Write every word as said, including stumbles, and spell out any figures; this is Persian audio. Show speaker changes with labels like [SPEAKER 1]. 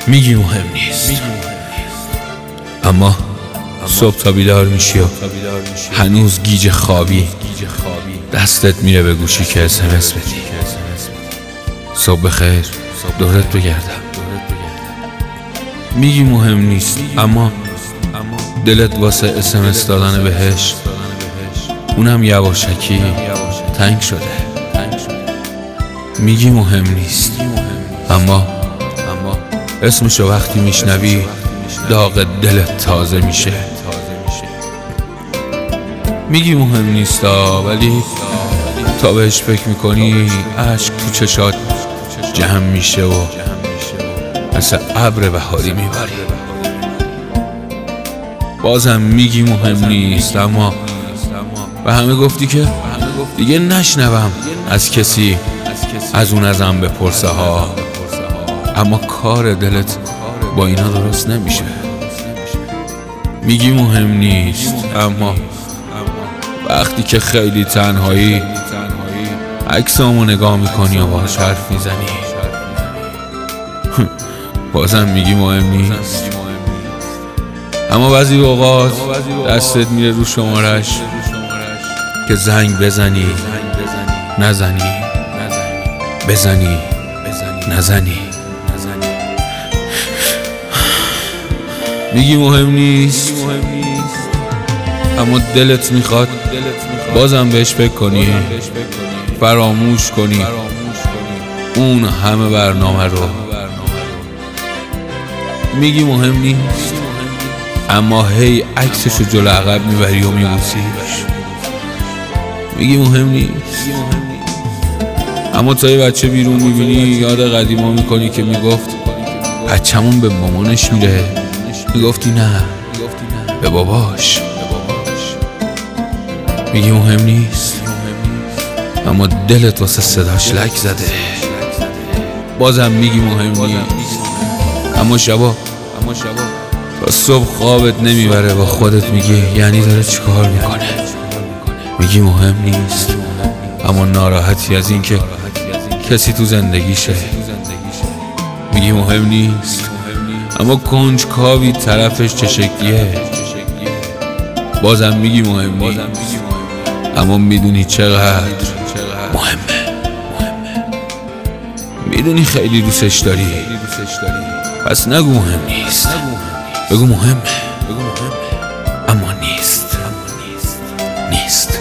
[SPEAKER 1] میگی مهم نیست، اما صبح تا بیدار میشی و هنوز گیج خوابی، دستت میره به گوشی که اسمس بدی صبح بخیر، دورت بگردم. میگی مهم نیست، اما دلت واسه اسمس دادن بهش اونم یواشکی تنگ شده. میگی مهم نیست، اما اسمشو وقتی میشنوی داغ دلت تازه میشه. میگی مهم نیست ولی تا بهش فکر میکنی اشک تو چشات جمع میشه و مثل ابر بهاری میباری. بازم میگی مهم نیست، اما به همه گفتی که دیگه نشنوم از کسی از اون ازم بپرسه ها، اما کار دلت با اینا درست نمیشه. میگی مهم نیست، اما وقتی که خیلی تنهایی عکسامو نگاه میکنی و باهاش حرف میزنی بازم میگی مهم نیست. اما بعضی اوقات دستت میره رو شمارش که زنگ بزنی نزنی، بزنی نزنی. میگی مهم نیست، اما دلت میخواد بازم بهش فکر کنی، فراموش کنی اون همه برنامه رو. میگی مهم نیست، اما هی عکسشو جلو عقب میبری و میبوسیش. میگی مهم نیست، اما تا یه بچه بیرون میبینی یاد قدیما میکنی که میگفت بچه‌مون به مامانش میره، میگفتی نه به باباش. میگی مهم نیست، اما دلت واسه صداش لک زده. بازم میگی مهم نیست، اما شبا تا صبح خوابت نمیبره، با خودت میگی یعنی داره چیکار میکنه. میگی مهم نیست، اما ناراحتی از این که کسی تو زندگیشه. میگی مهم نیست، اما کنجکاوی طرفش چه شکلیه. بازم میگی مهم نیست، اما میدونی چقدر مهمه. میدونی خیلی دوستش داری، پس نگو مهم نیست، بگو مهمه، اما نیست نیست